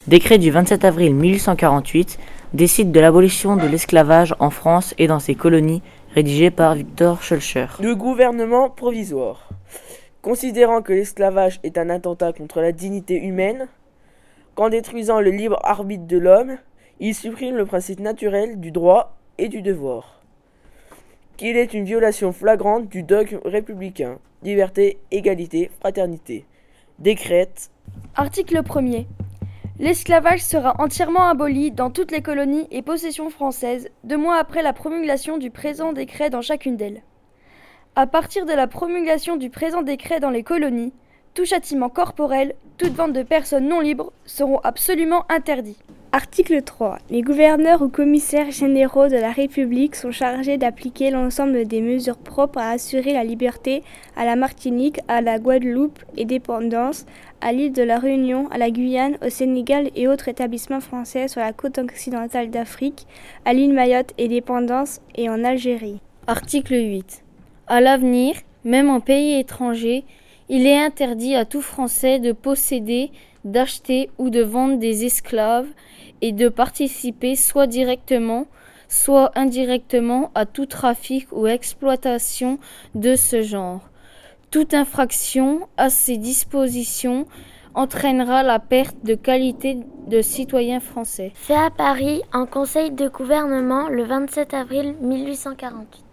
Décret du 27 avril 1848 décide de l'abolition de l'esclavage en France et dans ses colonies, rédigé par Victor Schœlcher. Le gouvernement provisoire. Considérant que l'esclavage est un attentat contre la dignité humaine, qu'en détruisant le libre arbitre de l'homme, il supprime le principe naturel du droit et du devoir. Qu'il est une violation flagrante du dogme républicain, liberté, égalité, fraternité. Décrète. Article 1er. L'esclavage sera entièrement aboli dans toutes les colonies et possessions françaises 2 mois après la promulgation du présent décret dans chacune d'elles. À partir de la promulgation du présent décret dans les colonies, tout châtiment corporel, toute vente de personnes non libres seront absolument interdits. Article 3. Les gouverneurs ou commissaires généraux de la République sont chargés d'appliquer l'ensemble des mesures propres à assurer la liberté à la Martinique, à la Guadeloupe et dépendances, à l'île de la Réunion, à la Guyane, au Sénégal et autres établissements français sur la côte occidentale d'Afrique, à l'île Mayotte et dépendances et en Algérie. Article 8. À l'avenir, même en pays étranger, il est interdit à tout Français de posséder, d'acheter ou de vendre des esclaves et de participer soit directement, soit indirectement à tout trafic ou exploitation de ce genre. Toute infraction à ces dispositions entraînera la perte de qualité de citoyen français. Fait à Paris en Conseil de gouvernement le 27 avril 1848.